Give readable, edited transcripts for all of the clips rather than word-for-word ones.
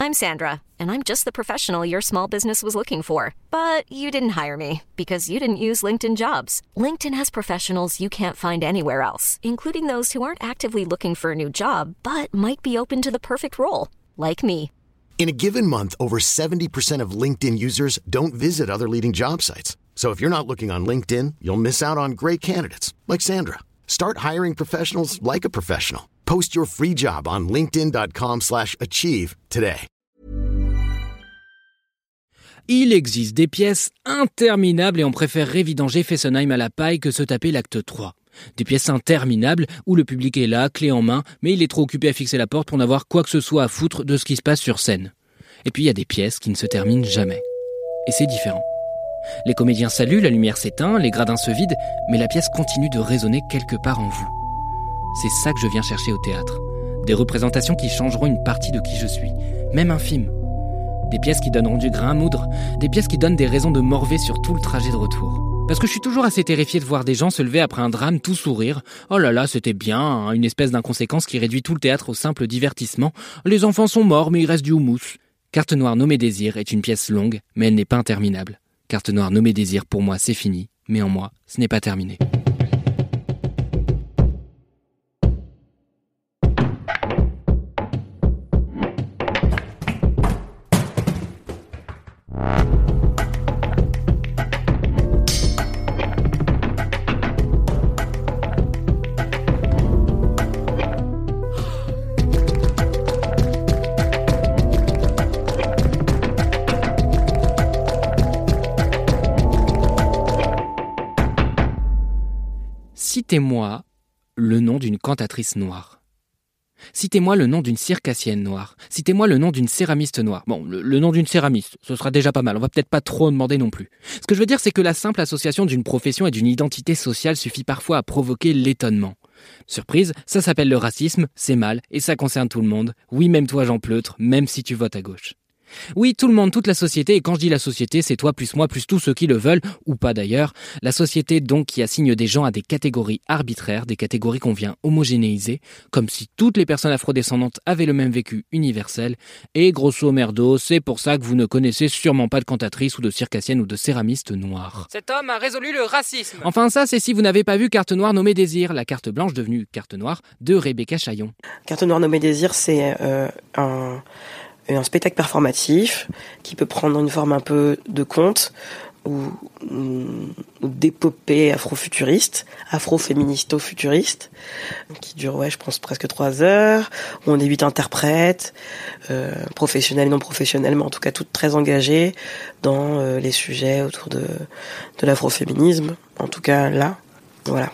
I'm Sandra, and I'm just the professional your small business was looking for. But you didn't hire me because you didn't use LinkedIn Jobs. LinkedIn has professionals you can't find anywhere else, including those who aren't actively looking for a new job, but might be open to the perfect role, like me. In a given month, over 70% of LinkedIn users don't visit other leading job sites. So if you're not looking on LinkedIn, you'll miss out on great candidates like Sandra. Start hiring professionals like a professional. Post your free job on linkedin.com/achieve today. Il existe des pièces interminables et on préférerait vidanger Fessenheim à la paille que se taper l'acte 3. Des pièces interminables où le public est là, clé en main, mais il est trop occupé à fixer la porte pour n'avoir quoi que ce soit à foutre de ce qui se passe sur scène. Et puis il y a des pièces qui ne se terminent jamais. Et c'est différent. Les comédiens saluent, la lumière s'éteint, les gradins se vident, mais la pièce continue de résonner quelque part en vous. C'est ça que je viens chercher au théâtre. Des représentations qui changeront une partie de qui je suis, même infime. Des pièces qui donneront du grain à moudre, des pièces qui donnent des raisons de morver sur tout le trajet de retour. Parce que je suis toujours assez terrifié de voir des gens se lever après un drame tout sourire. Oh là là, c'était bien, hein, une espèce d'inconséquence qui réduit tout le théâtre au simple divertissement. Les enfants sont morts, mais il reste du houmous. Carte noire nommée Désir est une pièce longue, mais elle n'est pas interminable. Carte noire nommée Désir, pour moi, c'est fini, mais en moi, ce n'est pas terminé. Citez-moi le nom d'une cantatrice noire. Citez-moi le nom d'une circassienne noire. Citez-moi le nom d'une céramiste noire. Bon, le nom d'une céramiste, ce sera déjà pas mal. On va peut-être pas trop en demander non plus. Ce que je veux dire, c'est que la simple association d'une profession et d'une identité sociale suffit parfois à provoquer l'étonnement. Surprise, ça s'appelle le racisme, c'est mal, et ça concerne tout le monde. Oui, même toi, Jean Pleutre, même si tu votes à gauche. Oui, tout le monde, toute la société, et quand je dis la société, c'est toi plus moi plus tous ceux qui le veulent, ou pas d'ailleurs. La société donc qui assigne des gens à des catégories arbitraires, des catégories qu'on vient homogénéiser, comme si toutes les personnes afrodescendantes avaient le même vécu universel. Et grosso merdo, c'est pour ça que vous ne connaissez sûrement pas de cantatrice ou de circassienne ou de céramiste noire. Cet homme a résolu le racisme. Enfin ça, c'est si vous n'avez pas vu Carte noire nommée Désir, la carte blanche devenue carte noire de Rebecca Chaillon. Carte noire nommée Désir, c'est un spectacle performatif qui peut prendre une forme un peu de conte ou d'épopée afro-futuriste, afro-féministo-futuriste, qui dure, je pense, presque 3 heures, où on est 8 interprètes, professionnels et non professionnels, mais en tout cas toutes très engagées dans les sujets autour de l'afroféminisme, en tout cas là, voilà.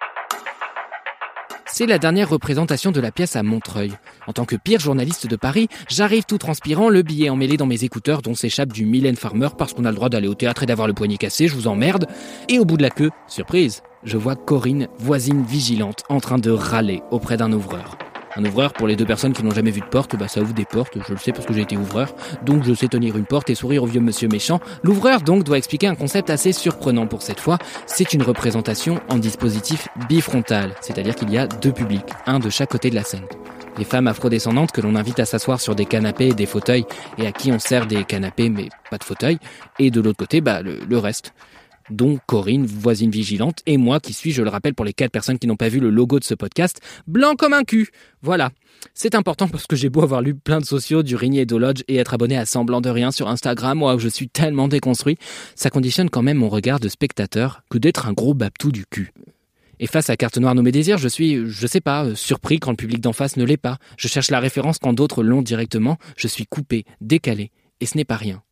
C'est la dernière représentation de la pièce à Montreuil. En tant que pire journaliste de Paris, j'arrive tout transpirant, le billet emmêlé dans mes écouteurs dont s'échappe du Mylène Farmer parce qu'on a le droit d'aller au théâtre et d'avoir le poignet cassé, je vous emmerde. Et au bout de la queue, surprise, je vois Corinne, voisine vigilante, en train de râler auprès d'un ouvreur. Un ouvreur, pour les 2 personnes qui n'ont jamais vu de porte, ça ouvre des portes, je le sais parce que j'ai été ouvreur, donc je sais tenir une porte et sourire au vieux monsieur méchant. L'ouvreur donc doit expliquer un concept assez surprenant pour cette fois, c'est une représentation en dispositif bifrontal, c'est-à-dire qu'il y a 2 publics, un de chaque côté de la scène. Les femmes afrodescendantes que l'on invite à s'asseoir sur des canapés et des fauteuils, et à qui on sert des canapés mais pas de fauteuils, et de l'autre côté, le reste. Dont Corinne, voisine vigilante, et moi qui suis, je le rappelle pour les 4 personnes qui n'ont pas vu le logo de ce podcast, blanc comme un cul. Voilà. C'est important parce que j'ai beau avoir lu plein de sociaux du Rigny et d'Olodge et être abonné à Semblant de Rien sur Instagram, moi où je suis tellement déconstruit, ça conditionne quand même mon regard de spectateur que d'être un gros baptou du cul. Et face à Carte noire nommée Désir, je suis, surpris quand le public d'en face ne l'est pas. Je cherche la référence quand d'autres l'ont directement. Je suis coupé, décalé, et ce n'est pas rien.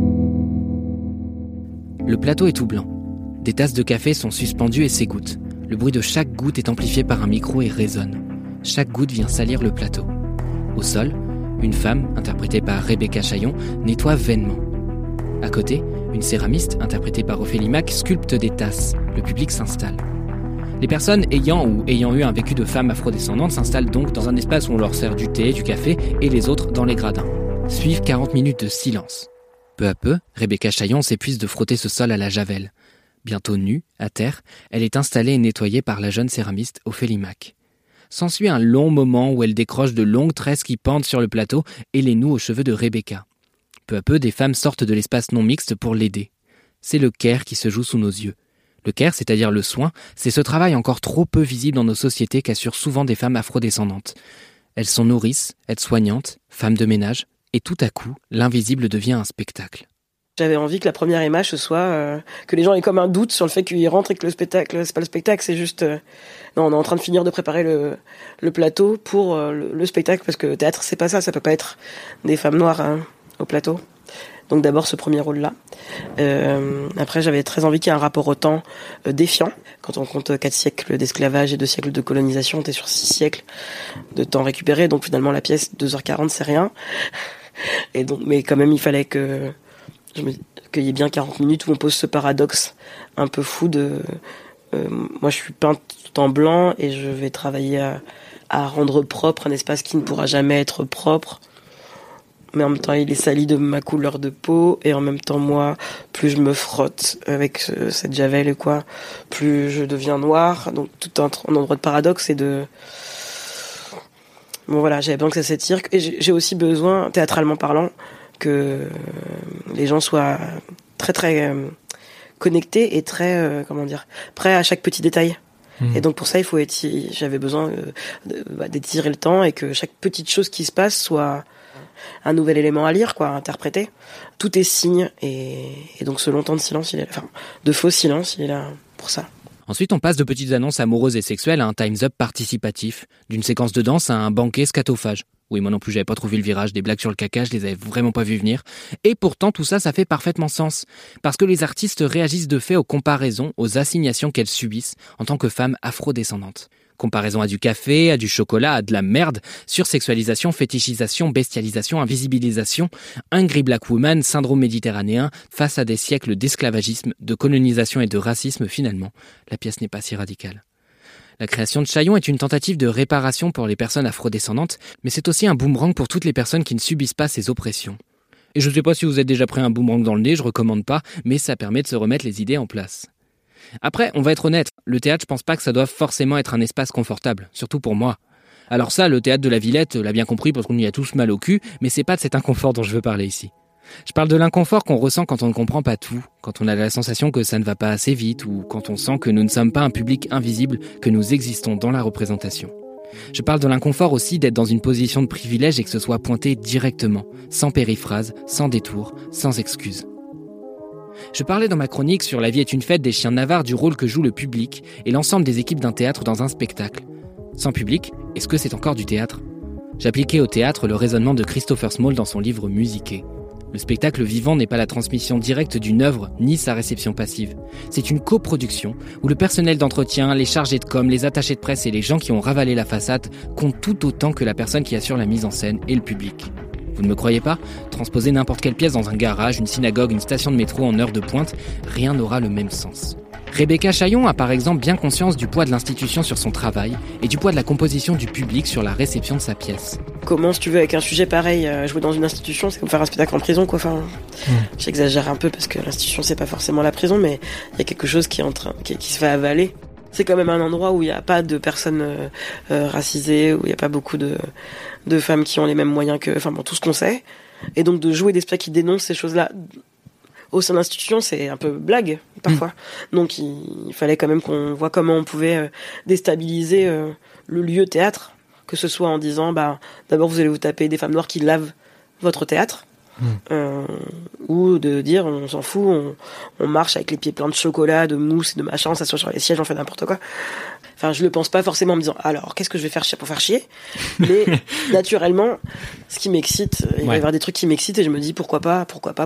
Le plateau est tout blanc. Des tasses de café sont suspendues et s'égouttent. Le bruit de chaque goutte est amplifié par un micro et résonne. Chaque goutte vient salir le plateau. Au sol, une femme, interprétée par Rebecca Chaillon, nettoie vainement. À côté, une céramiste, interprétée par Ophélie Mac, sculpte des tasses. Le public s'installe. Les personnes ayant eu un vécu de femme afrodescendante s'installent donc dans un espace où on leur sert du thé, du café, et les autres dans les gradins. Suivent 40 minutes de silence. Peu à peu, Rebecca Chaillon s'épuise de frotter ce sol à la javel. Bientôt nue, à terre, elle est installée et nettoyée par la jeune céramiste Ophélie Mac. S'ensuit un long moment où elle décroche de longues tresses qui pendent sur le plateau et les noue aux cheveux de Rebecca. Peu à peu, des femmes sortent de l'espace non mixte pour l'aider. C'est le care qui se joue sous nos yeux. Le care, c'est-à-dire le soin, c'est ce travail encore trop peu visible dans nos sociétés qu'assurent souvent des femmes afrodescendantes. Elles sont nourrices, aides-soignantes, femmes de ménage, et tout à coup, l'invisible devient un spectacle. J'avais envie que la première image ce soit que les gens aient comme un doute sur le fait qu'ils rentrent et que le spectacle, c'est pas le spectacle, c'est juste non, on est en train de finir de préparer le plateau pour le spectacle, parce que théâtre c'est pas ça peut pas être des femmes noires au plateau. Donc d'abord ce premier rôle-là. Après j'avais très envie qu'il y ait un rapport au temps défiant. Quand on compte 4 siècles d'esclavage et 2 siècles de colonisation, t'es sur 6 siècles de temps récupéré, donc finalement la pièce 2h40 c'est rien. Et donc, mais quand même il fallait qu'il y ait bien 40 minutes où on pose ce paradoxe un peu fou de moi je suis peinte tout en blanc et je vais travailler à rendre propre un espace qui ne pourra jamais être propre, mais en même temps il est sali de ma couleur de peau, et en même temps moi plus je me frotte avec cette javel et quoi, plus je deviens noire. Donc tout un endroit de paradoxe et de bon voilà, j'avais besoin que ça s'étire, et j'ai aussi besoin, théâtralement parlant, que les gens soient très très connectés et très prêts à chaque petit détail. Et donc pour ça j'avais besoin d'étirer le temps, et que chaque petite chose qui se passe soit un nouvel élément à lire, à interpréter. Tout est signe, et donc ce long temps de silence, de faux silence, il est là pour ça. Ensuite, on passe de petites annonces amoureuses et sexuelles à un Time's Up participatif, d'une séquence de danse à un banquet scatophage. Oui, moi non plus, j'avais pas trouvé le virage, des blagues sur le caca, je les avais vraiment pas vu venir. Et pourtant, tout ça, ça fait parfaitement sens. Parce que les artistes réagissent de fait aux comparaisons, aux assignations qu'elles subissent en tant que femmes afrodescendantes. Comparaison à du café, à du chocolat, à de la merde, sursexualisation, fétichisation, bestialisation, invisibilisation, Angry Black Woman, syndrome méditerranéen, face à des siècles d'esclavagisme, de colonisation et de racisme finalement. La pièce n'est pas si radicale. La création de Chaillon est une tentative de réparation pour les personnes afrodescendantes, mais c'est aussi un boomerang pour toutes les personnes qui ne subissent pas ces oppressions. Et je ne sais pas si vous êtes déjà pris un boomerang dans le nez, je recommande pas, mais ça permet de se remettre les idées en place. Après, on va être honnête, le théâtre, je pense pas que ça doit forcément être un espace confortable, surtout pour moi. Alors ça, le théâtre de la Villette l'a bien compris parce qu'on y a tous mal au cul, mais c'est pas de cet inconfort dont je veux parler ici. Je parle de l'inconfort qu'on ressent quand on ne comprend pas tout, quand on a la sensation que ça ne va pas assez vite, ou quand on sent que nous ne sommes pas un public invisible, que nous existons dans la représentation. Je parle de l'inconfort aussi d'être dans une position de privilège et que ce soit pointé directement, sans périphrase, sans détour, sans excuse. Je parlais dans ma chronique sur La vie est une fête des chiens navards du rôle que joue le public et l'ensemble des équipes d'un théâtre dans un spectacle. Sans public, est-ce que c'est encore du théâtre ? J'appliquais au théâtre le raisonnement de Christopher Small dans son livre Musiqué. Le spectacle vivant n'est pas la transmission directe d'une œuvre, ni sa réception passive. C'est une coproduction où le personnel d'entretien, les chargés de com, les attachés de presse et les gens qui ont ravalé la façade comptent tout autant que la personne qui assure la mise en scène et le public. Vous ne me croyez pas ? Transposez n'importe quelle pièce dans un garage, une synagogue, une station de métro en heure de pointe, rien n'aura le même sens. Rebecca Chaillon a par exemple bien conscience du poids de l'institution sur son travail et du poids de la composition du public sur la réception de sa pièce. Comment, si tu veux, avec un sujet pareil, jouer dans une institution, c'est comme faire un spectacle en prison, quoi. J'exagère un peu parce que l'institution, c'est pas forcément la prison, mais il y a quelque chose qui se fait avaler. C'est quand même un endroit où il n'y a pas de personnes racisées, où il n'y a pas beaucoup de femmes qui ont les mêmes moyens que... tout ce qu'on sait. Et donc de jouer des spectacles qui dénoncent ces choses-là au sein de l'institution, c'est un peu blague, parfois. Donc il fallait quand même qu'on voit comment on pouvait déstabiliser le lieu théâtre, que ce soit en disant, d'abord vous allez vous taper des femmes noires qui lavent votre théâtre, ou de dire on s'en fout, on marche avec les pieds pleins de chocolat, de mousse et de machin, on s'assoit sur les sièges, on fait n'importe quoi. Je le pense pas forcément en me disant alors qu'est-ce que je vais faire pour faire chier, mais naturellement ce qui m'excite, il va y avoir des trucs qui m'excitent et je me dis pourquoi pas.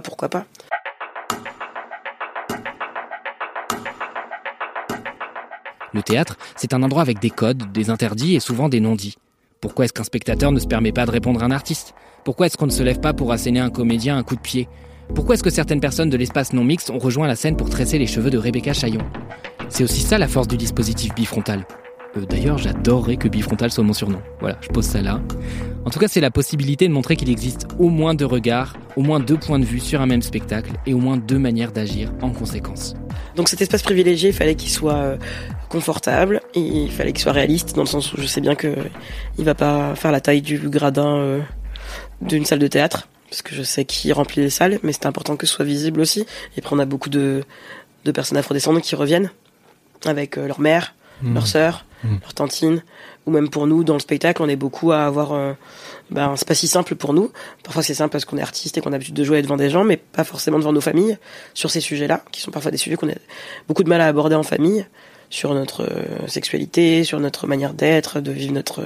Le théâtre, c'est un endroit avec des codes, des interdits et souvent des non-dits. Pourquoi est-ce qu'un spectateur ne se permet pas de répondre à un artiste ? Pourquoi est-ce qu'on ne se lève pas pour asséner un comédien un coup de pied ? Pourquoi est-ce que certaines personnes de l'espace non mixte ont rejoint la scène pour tresser les cheveux de Rebecca Chaillon ? C'est aussi ça la force du dispositif bifrontal. D'ailleurs, j'adorerais que bifrontal soit mon surnom. Voilà, je pose ça là. En tout cas, c'est la possibilité de montrer qu'il existe au moins 2 regards, au moins 2 points de vue sur un même spectacle et au moins 2 manières d'agir en conséquence. Donc cet espace privilégié, il fallait qu'il soit confortable et il fallait qu'il soit réaliste, dans le sens où je sais bien que il va pas faire la taille du gradin d'une salle de théâtre, parce que je sais qui remplit les salles, mais c'est important que ce soit visible aussi. Et puis on a beaucoup de personnes afrodescendantes qui reviennent avec leur mère, leur sœur, leur tantine, ou même pour nous dans le spectacle, on est beaucoup à avoir c'est pas si simple pour nous. Parfois c'est simple parce qu'on est artiste et qu'on a l'habitude de jouer devant des gens, mais pas forcément devant nos familles sur ces sujets-là, qui sont parfois des sujets qu'on a beaucoup de mal à aborder en famille, sur notre sexualité, sur notre manière d'être, de vivre notre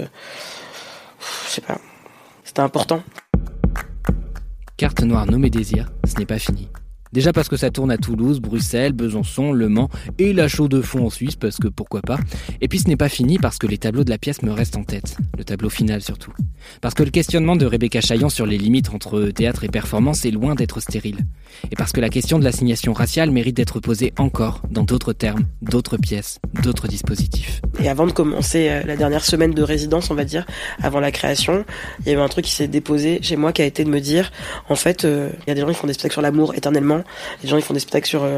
je sais pas. C'était important. Carte noire nommée Désir, ce n'est pas fini. Déjà parce que ça tourne à Toulouse, Bruxelles, Besançon, Le Mans et la Chaux de Fonds en Suisse, parce que pourquoi pas. Et puis ce n'est pas fini parce que les tableaux de la pièce me restent en tête. Le tableau final surtout. Parce que le questionnement de Rebecca Chaillon sur les limites entre théâtre et performance est loin d'être stérile. Et parce que la question de l'assignation raciale mérite d'être posée encore, dans d'autres termes, d'autres pièces, d'autres dispositifs. Et avant de commencer la dernière semaine de résidence, on va dire, avant la création, il y avait un truc qui s'est déposé chez moi qui a été de me dire, en fait, il y a des gens qui font des spectacles sur l'amour éternellement, des gens qui font des spectacles sur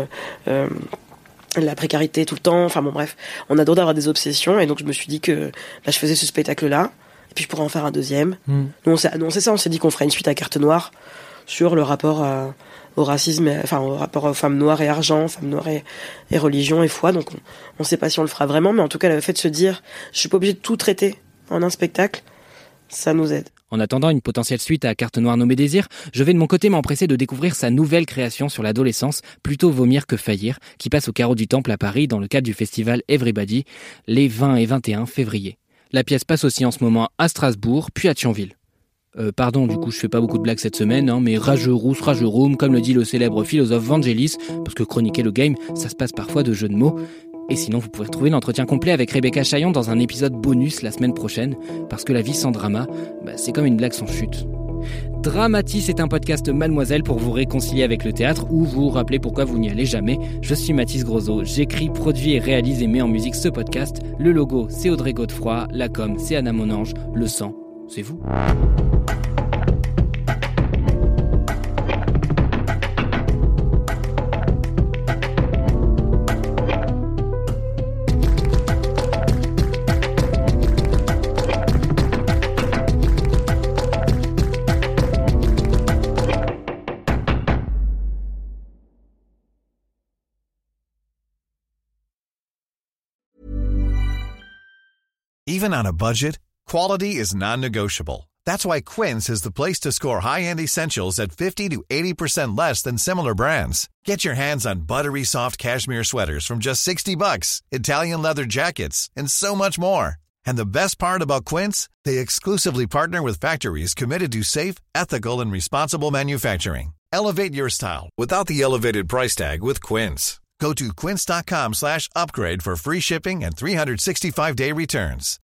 la précarité tout le temps, enfin bon bref, on a le droit d'avoir des obsessions, et donc je me suis dit que je faisais ce spectacle-là, et puis je pourrais en faire un deuxième. Nous on s'est ça, on s'est dit qu'on ferait une suite à Carte Noire sur le rapport au racisme, enfin au rapport aux femmes noires et argent, femmes noires et religion et foi, donc on sait pas si on le fera vraiment, mais en tout cas le fait de se dire je suis pas obligé de tout traiter en un spectacle, ça nous aide. En attendant une potentielle suite à Carte Noire nommée Désir, je vais de mon côté m'empresser de découvrir sa nouvelle création sur l'adolescence, Plutôt vomir que faillir, qui passe au Carreau du Temple à Paris dans le cadre du festival Everybody, les 20 et 21 février. La pièce passe aussi en ce moment à Strasbourg, puis à Thionville. Pardon, du coup je fais pas beaucoup de blagues cette semaine, mais rageux rousse, rageux room, comme le dit le célèbre philosophe Vangelis, parce que chroniquer le game, ça se passe parfois de jeux de mots. Et sinon, vous pouvez retrouver l'entretien complet avec Rebecca Chaillon dans un épisode bonus la semaine prochaine, parce que la vie sans drama, c'est comme une blague sans chute. Dramatis est un podcast Mademoiselle pour vous réconcilier avec le théâtre ou vous rappeler pourquoi vous n'y allez jamais. Je suis Mathis Grosso, j'écris, produis et réalise et mets en musique ce podcast. Le logo, c'est Audrey Godefroy, la com, c'est Anna Monange, le sang, c'est vous. Even on a budget, quality is non-negotiable. That's why Quince is the place to score high-end essentials at 50 to 80% less than similar brands. Get your hands on buttery soft cashmere sweaters from just $60, Italian leather jackets, and so much more. And the best part about Quince, they exclusively partner with factories committed to safe, ethical, and responsible manufacturing. Elevate your style without the elevated price tag with Quince. Go to quince.com/upgrade for free shipping and 365-day returns.